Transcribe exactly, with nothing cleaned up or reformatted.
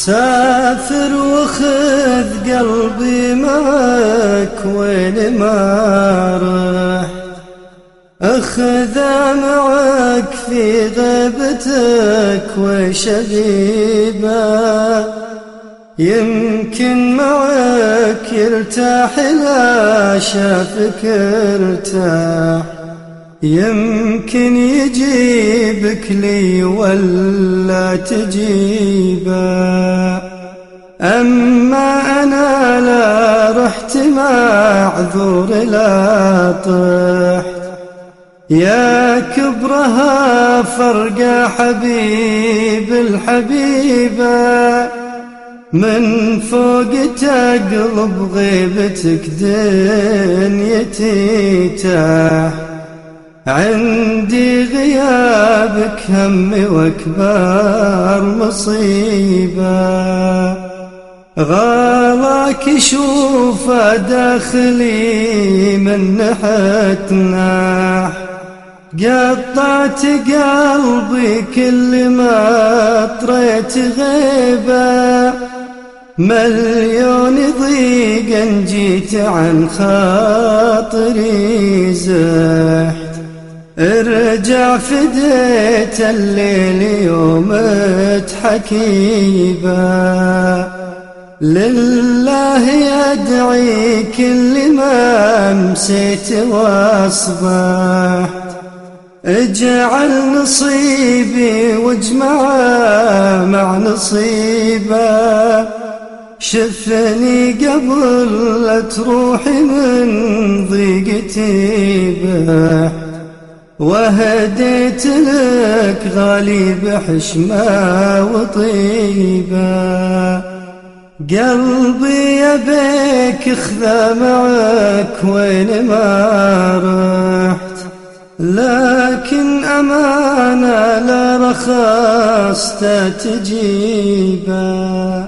سافر وخذ قلبي معك وين ما رحت، اخذه معك في غيبتك وشبيبه، يمكن معك يرتاح لا شافك ارتاح، يمكن يجيبك لي ولا تجيبه. أما أنا لا رحت معذور لا طحت، يا كبرها فرق حبيب الحبيبة، من فوق تقلب غيبتك دنيتي تاح، عندي غيابك همي واكبر مصيبة. غلاك شوف داخلي من نحت ناح، قطعت قلبي كل ما طريت غيبة، مليون ضيق جيت عن خاطري زحت، ارجع فديت الليل يوم حكيبة. لله يدعي كل ما امسيت واصبحت، اجعل نصيبي واجمعه مع نصيبه، شفني قبل لا تروحي من ضيقتي بحت، وهديت لك غالي بحشمة وطيبة. قلبي يبيك اخذه معك وين ما رحت، لكن أمانة لا رخصت تجيبه.